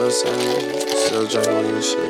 know what I'm saying? Still drinking and shit.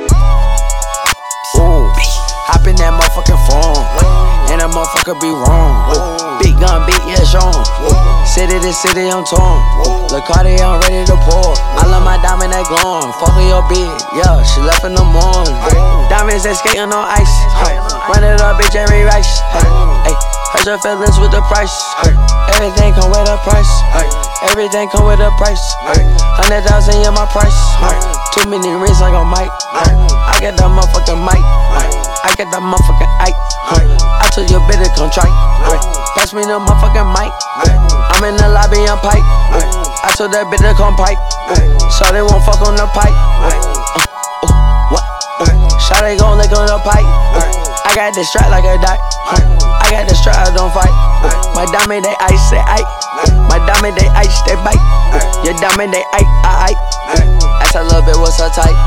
Ooh, hop in that motherfucking phone, and that motherfucker be wrong. Big gun, big yeah, Sean. City to city, I'm torn. Look, Cardi, I'm ready to pour. I love my diamond that glowing. Fuck with your bitch, yeah, she left in the morning. Diamonds that skating on ice. Run it up, bitch, every rice. Hey, hurt your feelings with the price. Everything come with a price. Everything come with a price. 100,000 in my price. Too many rings like a mic. I got that motherfucking mic. I got that motherfucking Ike. I told your bitch to come try. Pass me the motherfucking mic. I'm in the lobby, I'm pipe. I told that bitch to come pipe. So they won't fuck on the pipe. What? Shawty gon' lick on the pipe. I got this strap like a dot. I got this strap, I don't fight. My diamond, they ice, say Ike. My diamond, they ice, they bite. Your diamond, they Ike, I Ike. That's a little bit, what's her type?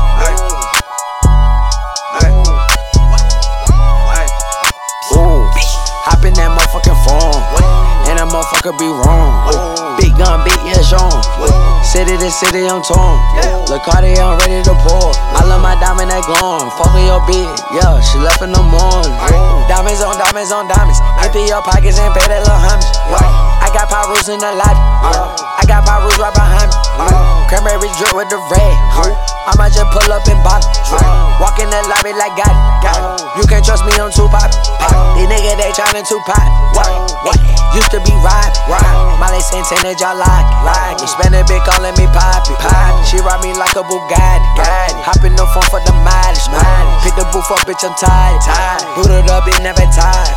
Ooh, hop in that motherfucking phone, and that motherfucker be wrong. Big gun, big yeah, Sean. City to city, I'm torn. Look, Cardi, I'm ready to pour. I love my diamond that glowing. Fuck with your bitch, yeah, she left in the morning. Diamonds on diamonds on diamonds. Empty your pockets and pay that little homage. I got Pyrus in the lobby. I got Pyrus right behind me. Cranberry drip with the red. I might just pull up and bop. Walk in the lobby like got it. You can't trust me, I'm too pop. These niggas, they tryna too pop. Used to be ride. Molly Santana, y'all like. You spend a bit calling me Poppy. She ride me like a Bugatti. Hop in the phone for the mileage. Pick the booth up, bitch, I'm tired. Boot it up, it never tired.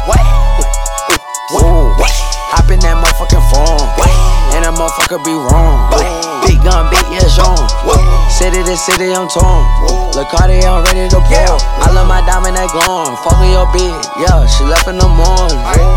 Hop in that motherfucking phone, and that motherfucker be wrong. Big gun, big yeah, Sean. City to city, I'm torn. Look, Cardi, I'm ready to pour. I love my diamond that glowing. Fuck with your bitch, yeah, she left in the morning.